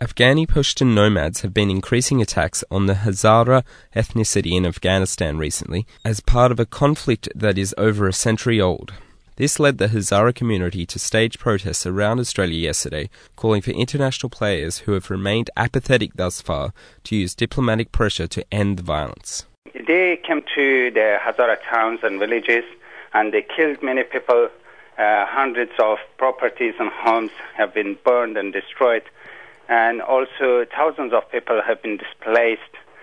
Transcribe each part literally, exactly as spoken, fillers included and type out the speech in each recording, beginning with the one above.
Afghani Pashtun nomads have been increasing attacks on the Hazara ethnicity in Afghanistan recently as part of a conflict that is over a century old. This led the Hazara community to stage protests around Australia yesterday, calling for international players who have remained apathetic thus far to use diplomatic pressure to end the violence. They came to the Hazara towns and villages and they killed many people. Uh, hundreds of properties and homes have been burned and destroyed, and also thousands of people have been displaced.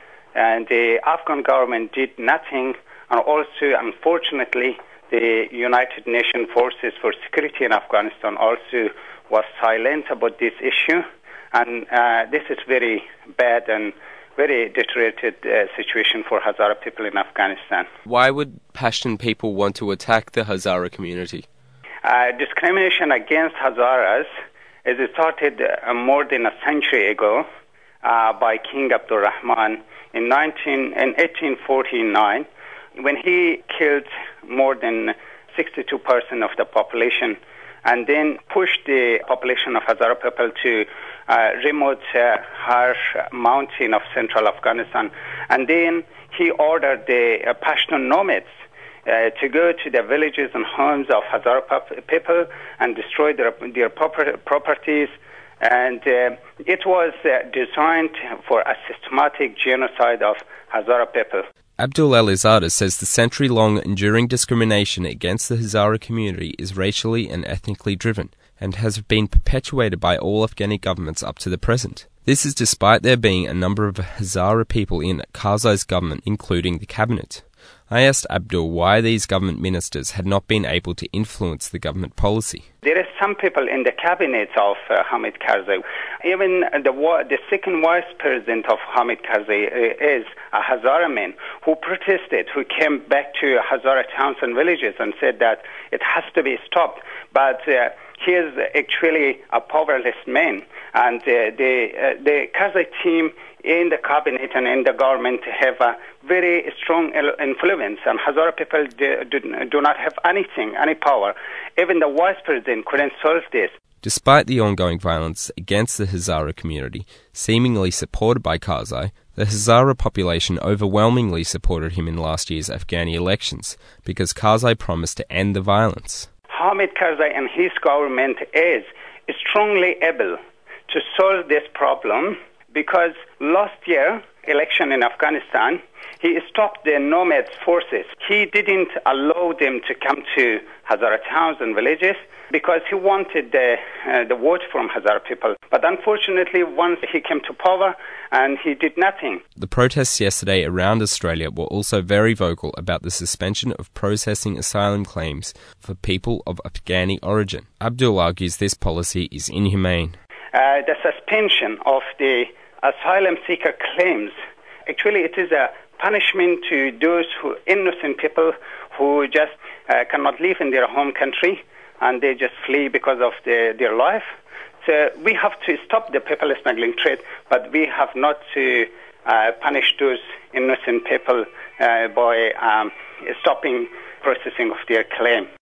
And the Afghan government did nothing, and also, unfortunately, the United Nations Forces for Security in Afghanistan also was silent about this issue. And uh, this is very bad and very deteriorated uh, situation for Hazara people in Afghanistan. Why would Pashtun people want to attack the Hazara community? Uh, discrimination against Hazaras is started uh, more than a century ago uh, by King Abdul Rahman in, nineteen, in eighteen forty-nine, when he killed more than sixty-two percent of the population and then pushed the population of Hazara people to uh, remote, uh, harsh mountain of central Afghanistan. And then he ordered the uh, Pashtun nomads Uh, to go to the villages and homes of Hazara people and destroy their, their proper, properties. And uh, it was uh, designed for a systematic genocide of Hazara people. Abdul Alizada says the century-long enduring discrimination against the Hazara community is racially and ethnically driven and has been perpetuated by all Afghani governments up to the present. This is despite there being a number of Hazara people in Karzai's government, including the cabinet. I asked Abdul why these government ministers had not been able to influence the government policy. There are some people in the cabinet of uh, Hamid Karzai. Even the, the second vice president of Hamid Karzai uh, is a Hazara man who protested, who came back to Hazara towns and villages and said that it has to be stopped. But uh, he is actually a powerless man. And uh, the, uh, the Karzai team in the cabinet and in the government have a very strong influence, and Hazara people do, do, do not have anything, any power. Even the vice president couldn't solve this. Despite the ongoing violence against the Hazara community, seemingly supported by Karzai, the Hazara population overwhelmingly supported him in last year's Afghani elections because Karzai promised to end the violence. Hamid Karzai and his government is strongly able to solve this problem because last year, election in Afghanistan, he stopped the nomad forces. He didn't allow them to come to Hazara towns and villages because he wanted the, uh, the vote from Hazara people. But unfortunately, once he came to power, and he did nothing. The protests yesterday around Australia were also very vocal about the suspension of processing asylum claims for people of Afghani origin. Abdul argues this policy is inhumane. Uh, the suspension of the asylum seeker claims, actually it is a punishment to those who innocent people who just uh, cannot live in their home country and they just flee because of the, their life. So we have to stop the people smuggling trade, but we have not to uh, punish those innocent people uh, by um, stopping processing of their claim.